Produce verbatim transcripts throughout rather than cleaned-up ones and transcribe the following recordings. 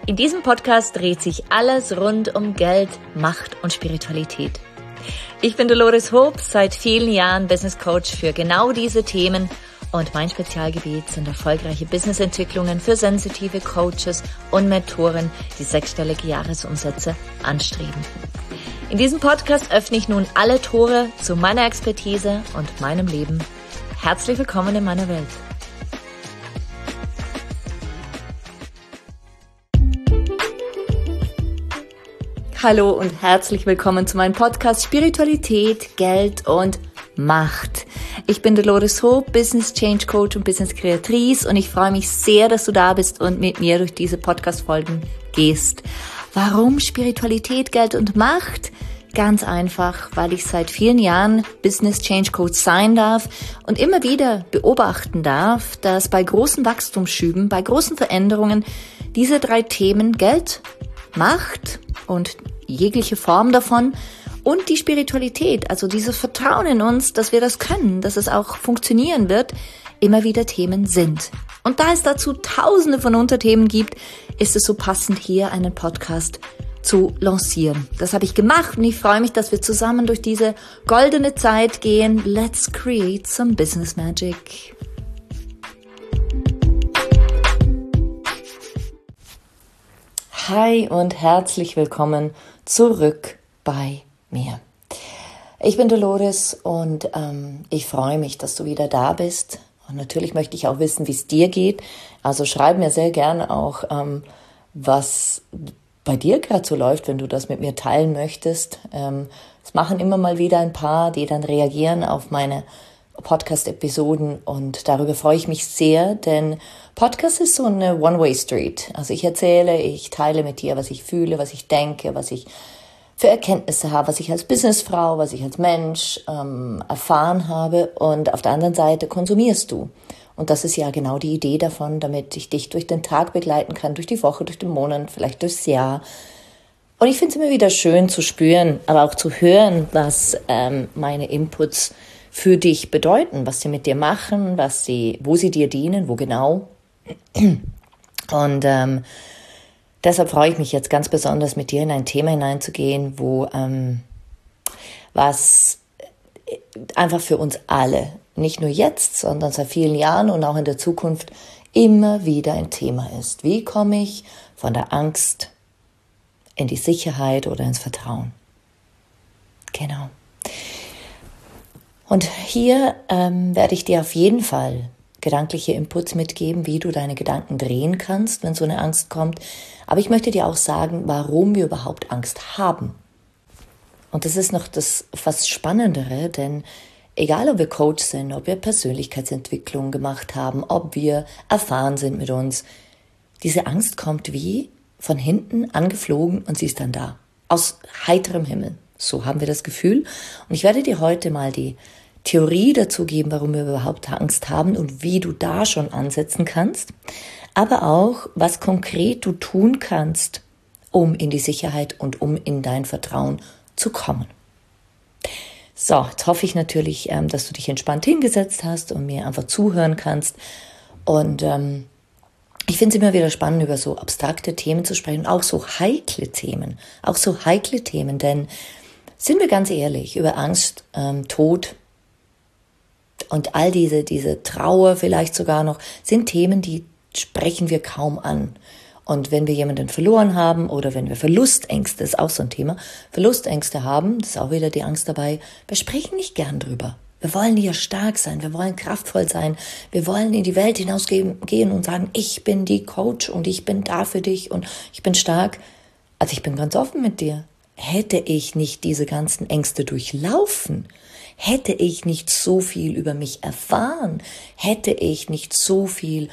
In diesem Podcast dreht sich alles rund um Geld, Macht und Spiritualität. Ich bin Dolores Hoop, seit vielen Jahren Business Coach für genau diese Themen und mein Spezialgebiet sind erfolgreiche Businessentwicklungen für sensitive Coaches und Mentoren, die sechsstellige Jahresumsätze anstreben. In diesem Podcast öffne ich nun alle Tore zu meiner Expertise und meinem Leben. Herzlich willkommen in meiner Welt. Hallo und herzlich willkommen zu meinem Podcast Spiritualität, Geld und Macht. Ich bin Dolores Hoop, Business Change Coach und Business Kreatrice und ich freue mich sehr, dass du da bist und mit mir durch diese Podcast-Folgen gehst. Warum Spiritualität, Geld und Macht? Ganz einfach, weil ich seit vielen Jahren Business Change Coach sein darf und immer wieder beobachten darf, dass bei großen Wachstumsschüben, bei großen Veränderungen diese drei Themen Geld, Macht und jegliche Form davon und die Spiritualität, also dieses Vertrauen in uns, dass wir das können, dass es auch funktionieren wird, immer wieder Themen sind. Und da es dazu tausende von Unterthemen gibt, ist es so passend, hier einen Podcast zu lancieren. Das habe ich gemacht und ich freue mich, dass wir zusammen durch diese goldene Zeit gehen. Let's create some business magic. Hi und herzlich willkommen zurück bei mir. Ich bin Dolores und ähm, ich freue mich, dass du wieder da bist. Und natürlich möchte ich auch wissen, wie es dir geht. Also schreib mir sehr gerne auch, ähm, was bei dir gerade so läuft, wenn du das mit mir teilen möchtest. Ähm, es machen immer mal wieder ein paar, die dann reagieren auf meine Podcast-Episoden und darüber freue ich mich sehr, denn Podcast ist so eine One-Way-Street. Also ich erzähle, ich teile mit dir, was ich fühle, was ich denke, was ich für Erkenntnisse habe, was ich als Businessfrau, was ich als Mensch ähm, erfahren habe und auf der anderen Seite konsumierst du. Und das ist ja genau die Idee davon, damit ich dich durch den Tag begleiten kann, durch die Woche, durch den Monat, vielleicht durchs Jahr. Und ich finde es immer wieder schön zu spüren, aber auch zu hören, was ähm, meine Inputs für dich bedeuten, was sie mit dir machen, was sie, wo sie dir dienen, wo genau. Und ähm, deshalb freue ich mich jetzt ganz besonders, mit dir in ein Thema hineinzugehen, wo ähm, was einfach für uns alle, nicht nur jetzt, sondern seit vielen Jahren und auch in der Zukunft immer wieder ein Thema ist. Wie komme ich von der Angst in die Sicherheit oder ins Vertrauen? Genau. Und hier ähm, werde ich dir auf jeden Fall gedankliche Inputs mitgeben, wie du deine Gedanken drehen kannst, wenn so eine Angst kommt. Aber ich möchte dir auch sagen, warum wir überhaupt Angst haben. Und das ist noch das fast Spannendere, denn egal, ob wir Coach sind, ob wir Persönlichkeitsentwicklung gemacht haben, ob wir erfahren sind mit uns, diese Angst kommt wie von hinten angeflogen und sie ist dann da. Aus heiterem Himmel. So haben wir das Gefühl. Und ich werde dir heute mal die Theorie dazu geben, warum wir überhaupt Angst haben und wie du da schon ansetzen kannst. Aber auch, was konkret du tun kannst, um in die Sicherheit und um in dein Vertrauen zu kommen. So, jetzt hoffe ich natürlich, dass du dich entspannt hingesetzt hast und mir einfach zuhören kannst. Und ähm, ich finde es immer wieder spannend, über so abstrakte Themen zu sprechen, auch so heikle Themen, auch so heikle Themen, denn sind wir ganz ehrlich, über Angst, ähm, Tod und all diese, diese Trauer vielleicht sogar noch, sind Themen, die sprechen wir kaum an. Und wenn wir jemanden verloren haben oder wenn wir Verlustängste, ist auch so ein Thema, Verlustängste haben, das ist auch wieder die Angst dabei, wir sprechen nicht gern drüber. Wir wollen hier stark sein, wir wollen kraftvoll sein, wir wollen in die Welt hinausgehen gehen und sagen, ich bin die Coach und ich bin da für dich und ich bin stark. Also ich bin ganz offen mit dir. Hätte ich nicht diese ganzen Ängste durchlaufen, hätte ich nicht so viel über mich erfahren, hätte ich nicht so viel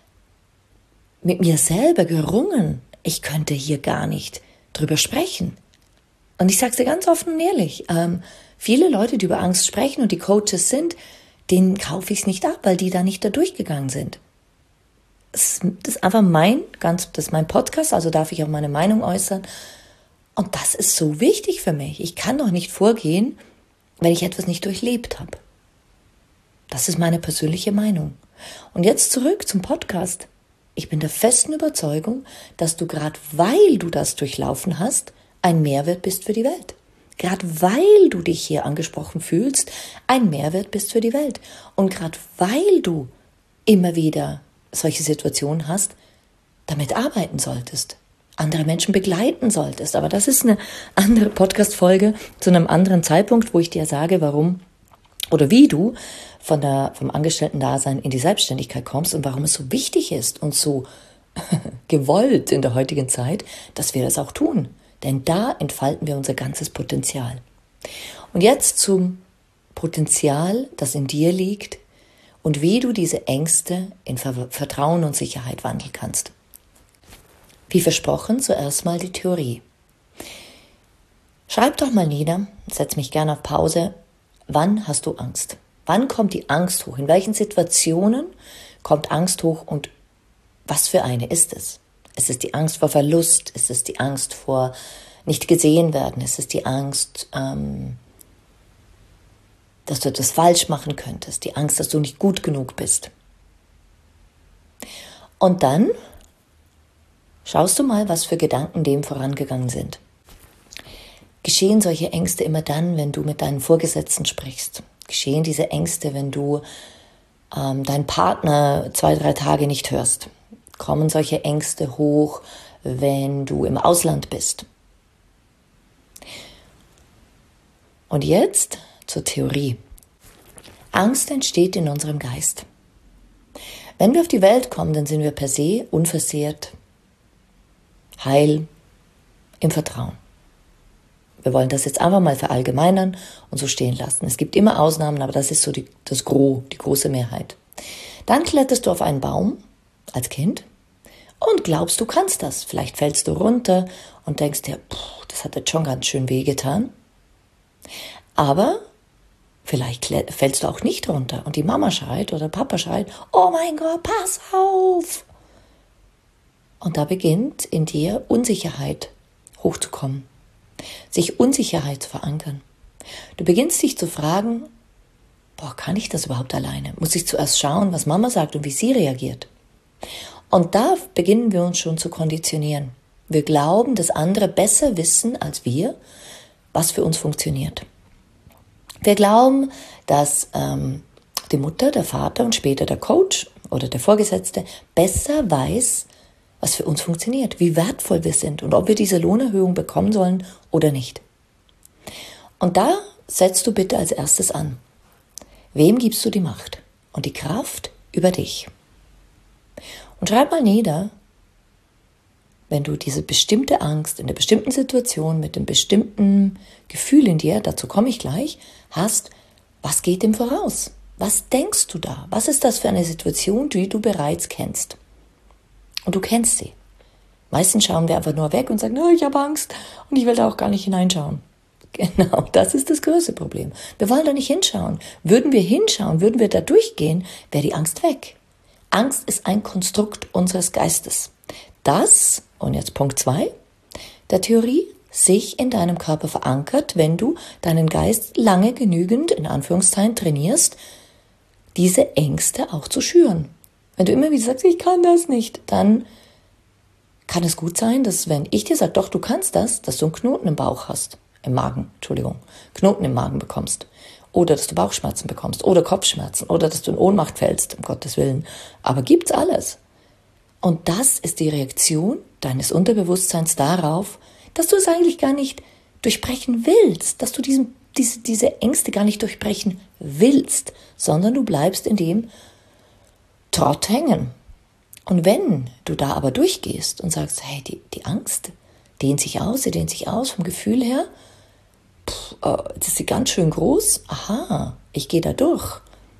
mit mir selber gerungen, ich könnte hier gar nicht drüber sprechen. Und ich sage es dir ganz offen und ehrlich, ähm, viele Leute, die über Angst sprechen und die Coaches sind, denen kaufe ich es nicht ab, weil die da nicht da durchgegangen sind. Das ist einfach mein, ganz, das ist mein Podcast, also darf ich auch meine Meinung äußern. Und das ist so wichtig für mich. Ich kann doch nicht vorgehen, wenn ich etwas nicht durchlebt habe. Das ist meine persönliche Meinung. Und jetzt zurück zum Podcast. Ich bin der festen Überzeugung, dass du gerade weil du das durchlaufen hast, ein Mehrwert bist für die Welt. Gerade weil du dich hier angesprochen fühlst, ein Mehrwert bist für die Welt. Und gerade weil du immer wieder solche Situationen hast, damit arbeiten solltest, andere Menschen begleiten solltest. Aber das ist eine andere Podcast-Folge zu einem anderen Zeitpunkt, wo ich dir sage, warum oder wie du von der, vom Angestellten-Dasein in die Selbstständigkeit kommst und warum es so wichtig ist und so gewollt in der heutigen Zeit, dass wir das auch tun. Denn da entfalten wir unser ganzes Potenzial. Und jetzt zum Potenzial, das in dir liegt und wie du diese Ängste in Vertrauen und Sicherheit wandeln kannst. Wie versprochen, zuerst mal die Theorie. Schreib doch mal nieder, setz mich gerne auf Pause. Wann hast du Angst? Wann kommt die Angst hoch? In welchen Situationen kommt Angst hoch und was für eine ist es? Ist es die Angst vor Verlust? Ist es die Angst vor nicht gesehen werden? Ist es die Angst, ähm, dass du etwas falsch machen könntest? Die Angst, dass du nicht gut genug bist? Und dann schaust du mal, was für Gedanken dem vorangegangen sind. Geschehen solche Ängste immer dann, wenn du mit deinen Vorgesetzten sprichst? Geschehen diese Ängste, wenn du ähm, deinen Partner zwei, drei Tage nicht hörst? Kommen solche Ängste hoch, wenn du im Ausland bist? Und jetzt zur Theorie. Angst entsteht in unserem Geist. Wenn wir auf die Welt kommen, dann sind wir per se unversehrt, heil, im Vertrauen. Wir wollen das jetzt einfach mal verallgemeinern und so stehen lassen. Es gibt immer Ausnahmen, aber das ist so die, das Gros, die große Mehrheit. Dann kletterst du auf einen Baum als Kind und glaubst, du kannst das. Vielleicht fällst du runter und denkst dir, das hat jetzt schon ganz schön wehgetan. Aber vielleicht fällst du auch nicht runter und die Mama schreit oder Papa schreit, oh mein Gott, pass auf! Und da beginnt in dir Unsicherheit hochzukommen, sich Unsicherheit zu verankern. Du beginnst dich zu fragen, boah, kann ich das überhaupt alleine? Muss ich zuerst schauen, was Mama sagt und wie sie reagiert? Und da beginnen wir uns schon zu konditionieren. Wir glauben, dass andere besser wissen als wir, was für uns funktioniert. Wir glauben, dass ähm, die Mutter, der Vater und später der Coach oder der Vorgesetzte besser weiß, was für uns funktioniert, wie wertvoll wir sind und ob wir diese Lohnerhöhung bekommen sollen oder nicht. Und da setzt du bitte als erstes an. Wem gibst du die Macht und die Kraft über dich? Und schreib mal nieder, wenn du diese bestimmte Angst in der bestimmten Situation mit dem bestimmten Gefühl in dir, dazu komme ich gleich, hast, was geht dem voraus? Was denkst du da? Was ist das für eine Situation, die du bereits kennst? Und du kennst sie. Meistens schauen wir einfach nur weg und sagen, oh, ich habe Angst und ich will da auch gar nicht hineinschauen. Genau, das ist das größte Problem. Wir wollen da nicht hinschauen. Würden wir hinschauen, würden wir da durchgehen, wäre die Angst weg. Angst ist ein Konstrukt unseres Geistes. Das, und jetzt Punkt zwei, der Theorie, sich in deinem Körper verankert, wenn du deinen Geist lange genügend, in Anführungszeichen, trainierst, diese Ängste auch zu schüren. Wenn du immer wieder sagst, ich kann das nicht, dann kann es gut sein, dass wenn ich dir sage, doch, du kannst das, dass du einen Knoten im Bauch hast, im Magen, Entschuldigung, Knoten im Magen bekommst. Oder dass du Bauchschmerzen bekommst oder Kopfschmerzen oder dass du in Ohnmacht fällst, um Gottes Willen. Aber gibt's alles. Und das ist die Reaktion deines Unterbewusstseins darauf, dass du es eigentlich gar nicht durchbrechen willst, dass du diesen, diese, diese Ängste gar nicht durchbrechen willst, sondern du bleibst in dem Trott hängen. Und wenn du da aber durchgehst und sagst, hey, die, die Angst dehnt sich aus, sie dehnt sich aus vom Gefühl her, pff, äh, das ist sie ganz schön groß, aha, ich gehe da durch.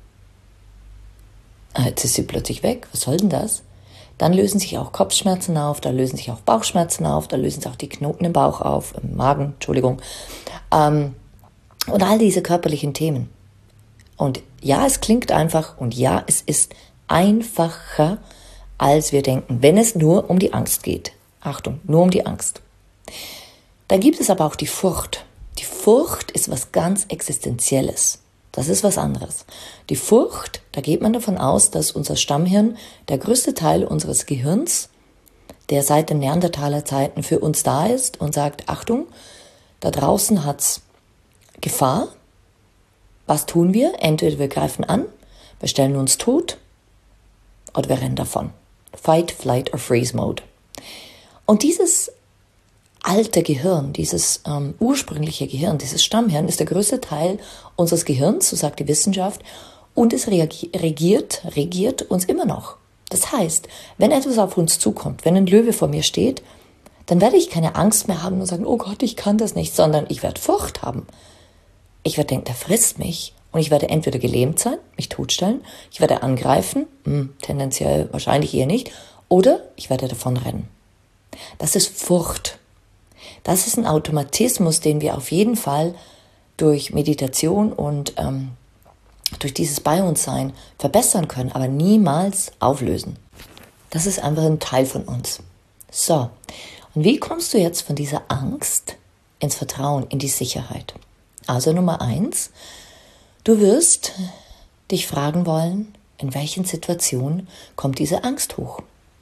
Ah, jetzt ist sie plötzlich weg, was soll denn das? Dann lösen sich auch Kopfschmerzen auf, da lösen sich auch Bauchschmerzen auf, da lösen sich auch die Knoten im Bauch auf, im Magen, Entschuldigung, ähm, und all diese körperlichen Themen. Und ja, es klingt einfach und ja, es ist einfacher, als wir denken, wenn es nur um die Angst geht. Achtung, nur um die Angst. Dann gibt es aber auch die Furcht. Die Furcht ist was ganz Existenzielles. Das ist was anderes. Die Furcht, da geht man davon aus, dass unser Stammhirn, der größte Teil unseres Gehirns, der seit den Neandertalerzeiten für uns da ist und sagt, Achtung, da draußen hat's Gefahr. Was tun wir? Entweder wir greifen an, wir stellen uns tot oder wir rennen davon. Fight, Flight or Freeze Mode. Und dieses alte Gehirn, dieses ähm, ursprüngliche Gehirn, dieses Stammhirn ist der größte Teil unseres Gehirns, so sagt die Wissenschaft, und es reagi- regiert, regiert uns immer noch. Das heißt, wenn etwas auf uns zukommt, wenn ein Löwe vor mir steht, dann werde ich keine Angst mehr haben und sagen, oh Gott, ich kann das nicht, sondern ich werde Furcht haben. Ich werde denken, der frisst mich und ich werde entweder gelähmt sein, mich totstellen, ich werde angreifen, hm, tendenziell wahrscheinlich eher nicht, oder ich werde davon rennen. Das ist Furcht. Das ist ein Automatismus, den wir auf jeden Fall durch Meditation und ähm, durch dieses Bei uns Sein verbessern können, aber niemals auflösen. Das ist einfach ein Teil von uns. So, und wie kommst du jetzt von dieser Angst ins Vertrauen, in die Sicherheit? Also Nummer eins, du wirst dich fragen wollen, in welchen Situationen kommt diese Angst hoch?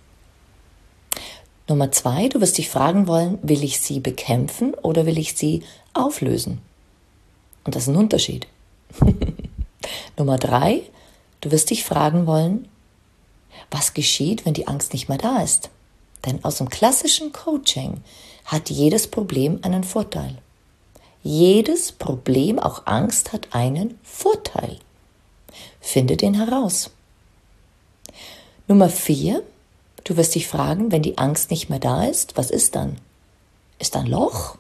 Nummer zwei, du wirst dich fragen wollen, will ich sie bekämpfen oder will ich sie auflösen? Und das ist ein Unterschied. Nummer drei, du wirst dich fragen wollen, was geschieht, wenn die Angst nicht mehr da ist? Denn aus dem klassischen Coaching hat jedes Problem einen Vorteil. Jedes Problem, auch Angst, hat einen Vorteil. Finde den heraus. Nummer vier, du wirst dich fragen, wenn die Angst nicht mehr da ist, was ist dann? Ist da ein Loch?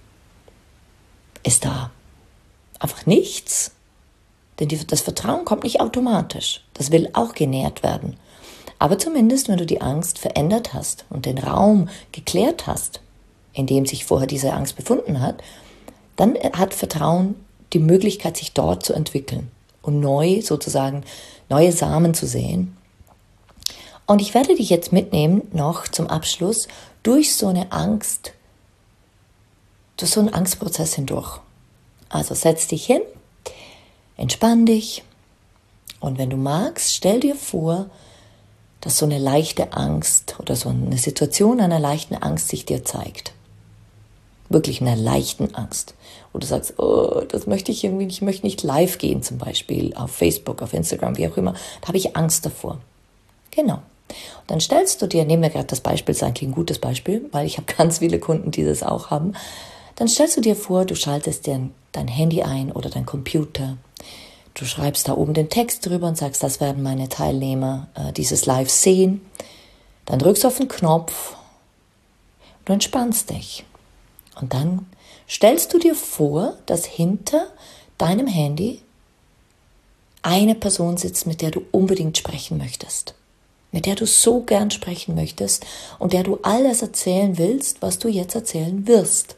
Ist da einfach nichts? Denn die, das Vertrauen kommt nicht automatisch. Das will auch genährt werden. Aber zumindest, wenn du die Angst verändert hast und den Raum geklärt hast, in dem sich vorher diese Angst befunden hat, dann hat Vertrauen die Möglichkeit, sich dort zu entwickeln und neu sozusagen neue Samen zu säen. Und ich werde dich jetzt mitnehmen, noch zum Abschluss, durch so eine Angst, durch so einen Angstprozess hindurch. Also setz dich hin, entspann dich und wenn du magst, stell dir vor, dass so eine leichte Angst oder so eine Situation einer leichten Angst sich dir zeigt. Wirklich einer leichten Angst. Wo du sagst, oh, das möchte ich irgendwie nicht, ich möchte nicht live gehen zum Beispiel, auf Facebook, auf Instagram, wie auch immer. Da habe ich Angst davor. Genau. Und dann stellst du dir, nehmen wir gerade das Beispiel, das ist eigentlich ein gutes Beispiel, weil ich habe ganz viele Kunden, die das auch haben. Dann stellst du dir vor, du schaltest dir dein Handy ein oder dein Computer. Du schreibst da oben den Text drüber und sagst, das werden meine Teilnehmer äh, dieses Live sehen. Dann drückst du auf den Knopf und du entspannst dich. Und dann stellst du dir vor, dass hinter deinem Handy eine Person sitzt, mit der du unbedingt sprechen möchtest. Mit der du so gern sprechen möchtest und der du alles erzählen willst, was du jetzt erzählen wirst.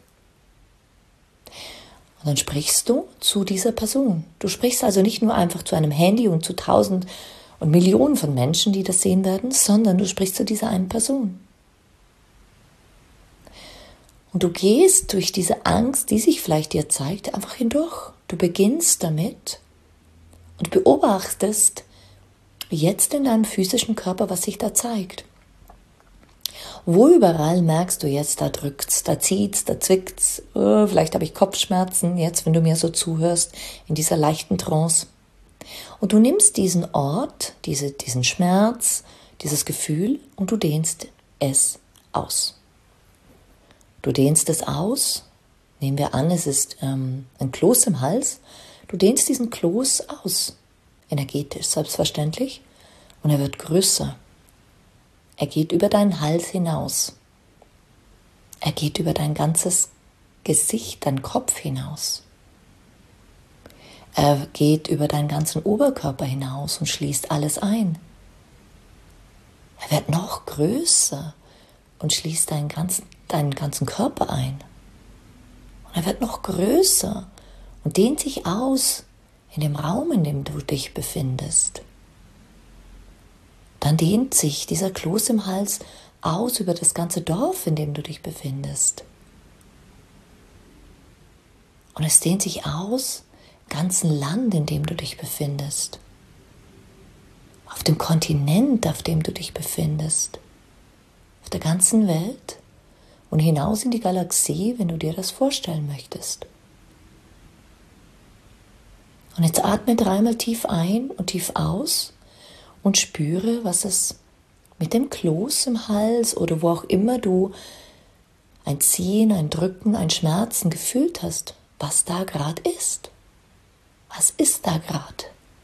Und dann sprichst du zu dieser Person. Du sprichst also nicht nur einfach zu einem Handy und zu tausend und Millionen von Menschen, die das sehen werden, sondern du sprichst zu dieser einen Person. Und du gehst durch diese Angst, die sich vielleicht dir zeigt, einfach hindurch. Du beginnst damit und beobachtest jetzt in deinem physischen Körper, was sich da zeigt. Wo überall merkst du jetzt, da drückt's, da zieht's, da zwickt's, oh, vielleicht habe ich Kopfschmerzen, jetzt, wenn du mir so zuhörst, in dieser leichten Trance. Und du nimmst diesen Ort, diese, diesen Schmerz, dieses Gefühl und du dehnst es aus. Du dehnst es aus, nehmen wir an, es ist ähm, ein Kloß im Hals, du dehnst diesen Kloß aus, energetisch, selbstverständlich, und er wird größer. Er geht über deinen Hals hinaus. Er geht über dein ganzes Gesicht, dein Kopf hinaus. Er geht über deinen ganzen Oberkörper hinaus und schließt alles ein. Er wird noch größer und schließt deinen ganzen, deinen ganzen Körper ein. Und er wird noch größer und dehnt sich aus in dem Raum, in dem du dich befindest. Dann dehnt sich dieser Kloß im Hals aus über das ganze Dorf, in dem du dich befindest. Und es dehnt sich aus ganzen Land, in dem du dich befindest, auf dem Kontinent, auf dem du dich befindest, auf der ganzen Welt und hinaus in die Galaxie, wenn du dir das vorstellen möchtest. Und jetzt atme dreimal tief ein und tief aus und spüre, was es mit dem Kloß im Hals oder wo auch immer du ein Ziehen, ein Drücken, ein Schmerzen gefühlt hast, was da gerade ist. Was ist da gerade?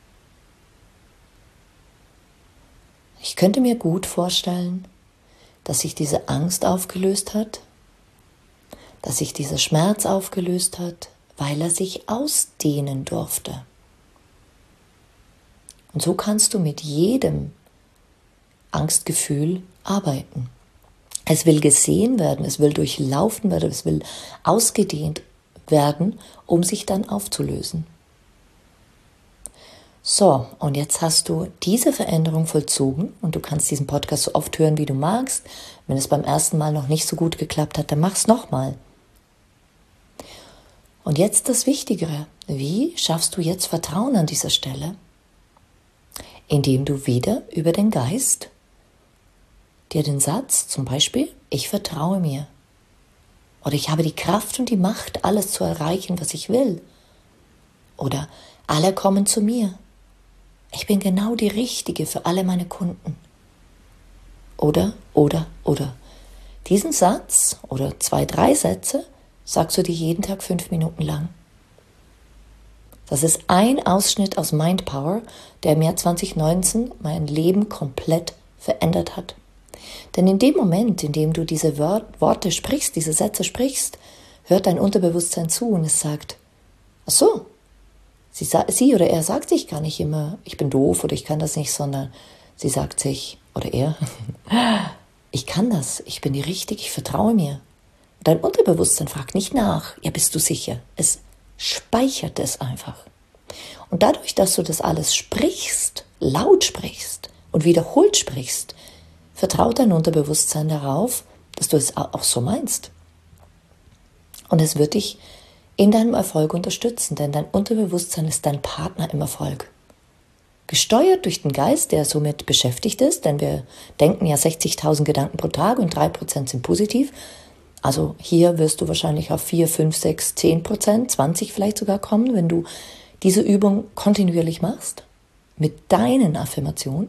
Ich könnte mir gut vorstellen, dass sich diese Angst aufgelöst hat, dass sich dieser Schmerz aufgelöst hat, weil er sich ausdehnen durfte. Und so kannst du mit jedem Angstgefühl arbeiten. Es will gesehen werden, es will durchlaufen werden, es will ausgedehnt werden, um sich dann aufzulösen. So, und jetzt hast du diese Veränderung vollzogen und du kannst diesen Podcast so oft hören, wie du magst. Wenn es beim ersten Mal noch nicht so gut geklappt hat, dann mach's nochmal. Und jetzt das Wichtigere. Wie schaffst du jetzt Vertrauen an dieser Stelle? Indem du wieder über den Geist dir den Satz, zum Beispiel, ich vertraue mir. Oder ich habe die Kraft und die Macht, alles zu erreichen, was ich will. Oder alle kommen zu mir. Ich bin genau die Richtige für alle meine Kunden. Oder, oder, oder. Diesen Satz oder zwei, drei Sätze sagst du dir jeden Tag fünf Minuten lang. Das ist ein Ausschnitt aus Mind Power, der im Jahr zwanzig neunzehn mein Leben komplett verändert hat. Denn in dem Moment, in dem du diese Worte sprichst, diese Sätze sprichst, hört dein Unterbewusstsein zu und es sagt, ach so, sie, sie oder er sagt sich gar nicht immer, ich bin doof oder ich kann das nicht, sondern sie sagt sich, oder er, ich kann das, ich bin die Richtige, ich vertraue mir. Dein Unterbewusstsein fragt nicht nach, ja, bist du sicher? Es speichert es einfach. Und dadurch, dass du das alles sprichst, laut sprichst und wiederholt sprichst, vertraut dein Unterbewusstsein darauf, dass du es auch so meinst. Und es wird dich in deinem Erfolg unterstützen, denn dein Unterbewusstsein ist dein Partner im Erfolg. Gesteuert durch den Geist, der somit beschäftigt ist, denn wir denken ja sechzigtausend Gedanken pro Tag und drei Prozent sind positiv. Also hier wirst du wahrscheinlich auf vier, fünf, sechs, zehn Prozent, zwanzig vielleicht sogar kommen, wenn du diese Übung kontinuierlich machst, mit deinen Affirmationen.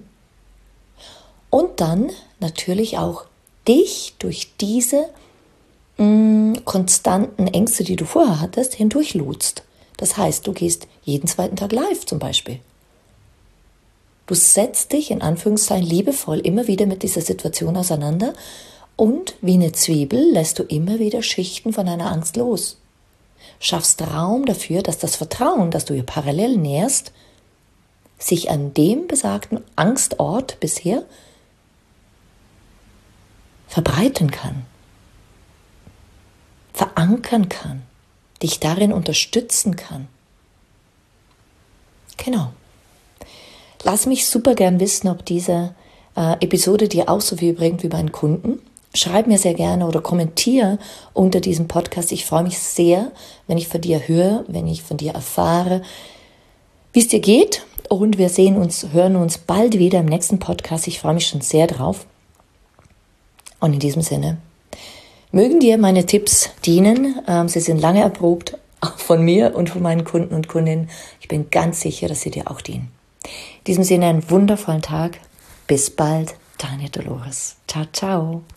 Und dann natürlich auch dich durch diese mh, konstanten Ängste, die du vorher hattest, hindurchlotst. Das heißt, du gehst jeden zweiten Tag live zum Beispiel. Du setzt dich in Anführungszeichen liebevoll immer wieder mit dieser Situation auseinander und wie eine Zwiebel lässt du immer wieder Schichten von deiner Angst los. Schaffst Raum dafür, dass das Vertrauen, das du ihr parallel nährst, sich an dem besagten Angstort bisher verbreiten kann, verankern kann, dich darin unterstützen kann. Genau. Lass mich super gern wissen, ob diese äh, Episode dir auch so viel bringt wie meinen Kunden. Schreib mir sehr gerne oder kommentiere unter diesem Podcast. Ich freue mich sehr, wenn ich von dir höre, wenn ich von dir erfahre, wie es dir geht. Und wir sehen uns, hören uns bald wieder im nächsten Podcast. Ich freue mich schon sehr drauf. Und in diesem Sinne, mögen dir meine Tipps dienen. Ähm, sie sind lange erprobt, auch von mir und von meinen Kunden und Kundinnen. Ich bin ganz sicher, dass sie dir auch dienen. In diesem Sinne einen wundervollen Tag. Bis bald, deine Dolores. Ciao, ciao.